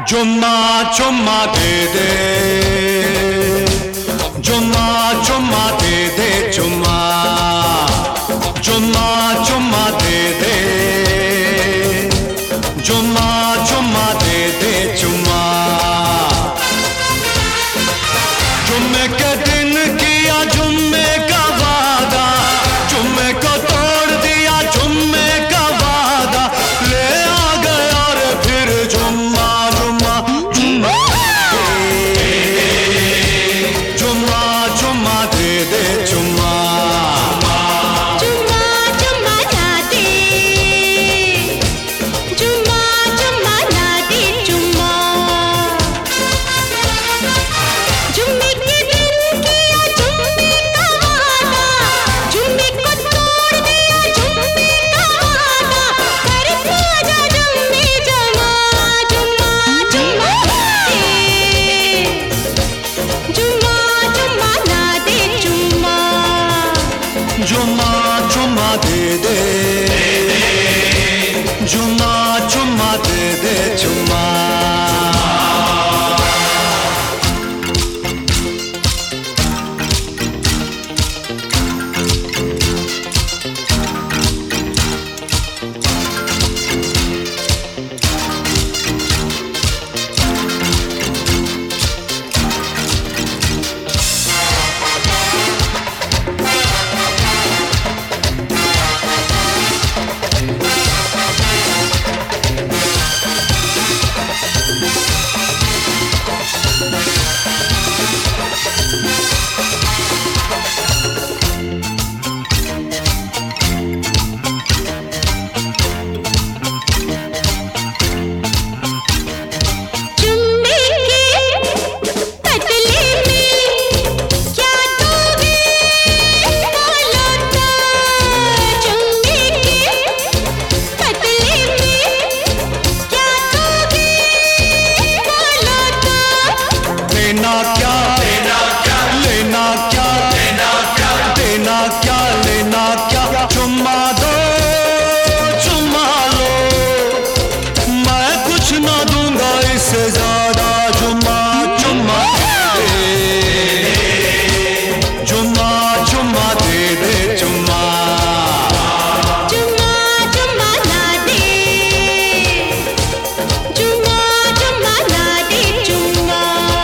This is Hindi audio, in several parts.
चुम्मा चुम्मा दे दे, चुम्मा चुम्मा दे दे, चुम्मा चुम्मा चुम्मा दे दे, चुम्मा चुम्मा दे दे, चुम्मा। जुम्मे के दिन किया जुम्मे का वादा, जुम्मे को तोड़ दिया जुम्मे का वादा, ले आ गया और फिर जुम्मा जुम्मा जुम्मा जुम्मा जुम्मा दे दे, जुम्मा जुम्मा जुम्मा ना दे, जुम्मा जुम्मा ना दे, जुम्मा। जुम्मे के दिन किया जुम्मे का वादा, जुम्मे को तोड़ दिया जुम्मे का वादा, कर पूजा जुम्मे जमा, जुम्मा जुम्मा दे, जुम्मा जुम्मा ना दे, जुम्मा। जुम्मा जुम्मा दे दे, जुम्मा जुम्मा दे दे, जुम्मा। जुम्मे के पतले में क्या दोगे बोलो तो, जुम्मे के पतले में क्या दोगे बोलो तो। लेना क्या लेना क्या, लेना क्या लेना क्या, देना क्या लेना क्या, चुम्मा दो चुम्मा लो, मैं कुछ ना दूंगा इससे ज्यादा, जुम्मा चुम्मा दे दे, जुम्मा चुम्मा दे दे, जुम्मा जुम्मा जुम्मा ना दे, जुम्मा जुम्मा ना दे, जुम्मा।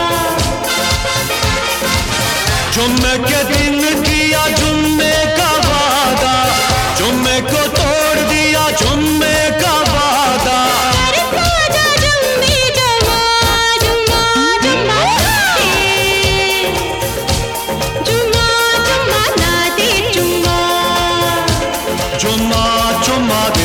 जुम्मे के दिन किया जुम्मे का वादा, जुम्मे को तोड़ दिया जुम्मे का वादा, कर पूजा जुम्मे जमा, जुम्मा जुम्मा दे, जुम्मा जुम्मा ना दे, जुम्मा। जुम्मा चुम्मा